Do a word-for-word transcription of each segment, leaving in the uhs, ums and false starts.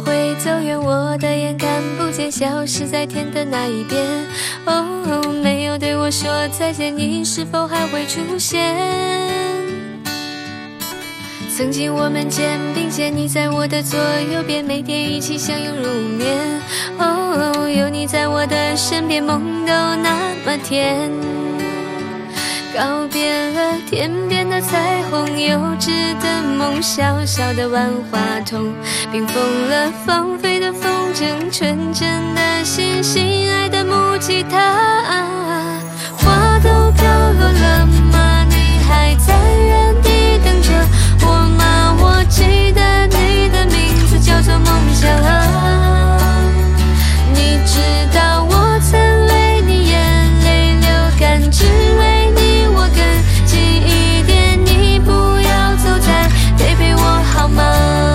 会走远，我的眼看不见，消失在天的那一边。哦，没有对我说再见，你是否还会出现？曾经我们肩并肩，你在我的左右边，每天一起相拥入眠。哦，有你在我的身边，梦都那么甜。告别了天边的彩虹，幼稚的梦，小小的万花筒，冰封了放飞的风筝，纯真的心，心爱的木吉他。花都飘落了吗？你还在原地等着我吗？我记得你的名字叫做梦想啊。你知道我曾为你眼泪流干，只为你我更近一点，你不要走，再陪陪我好吗？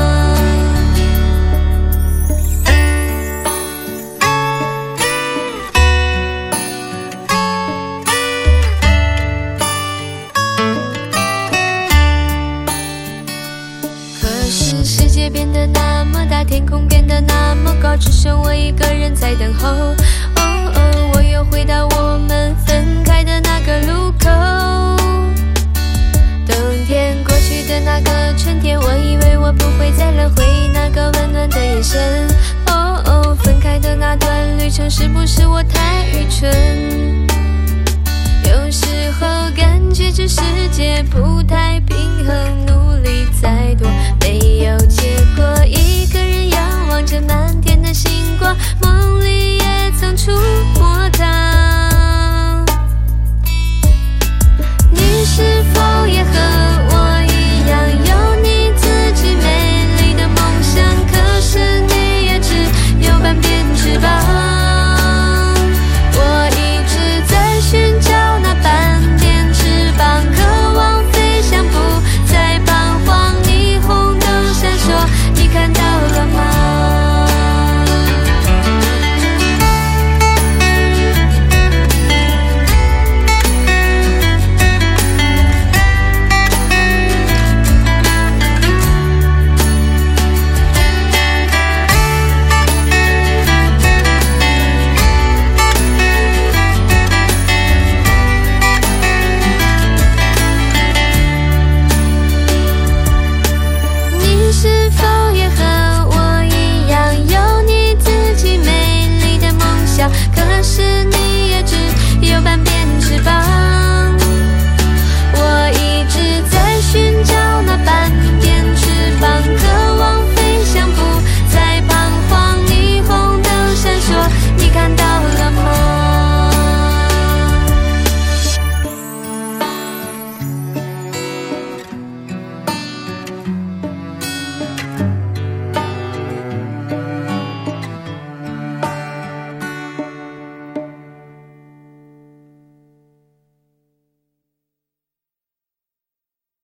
可是世界变得那么大，天空变得那么高，只剩我一个人在等候。哦哦，我又回到我们分开的那个路口。冬天过去的那个春天，我以为我不会再冷，回忆那个温暖的眼神。哦哦，分开的那段旅程，是不是我太愚蠢？有时候感觉这世界不太平衡，努力再多没有结果，一个人仰望着满天的星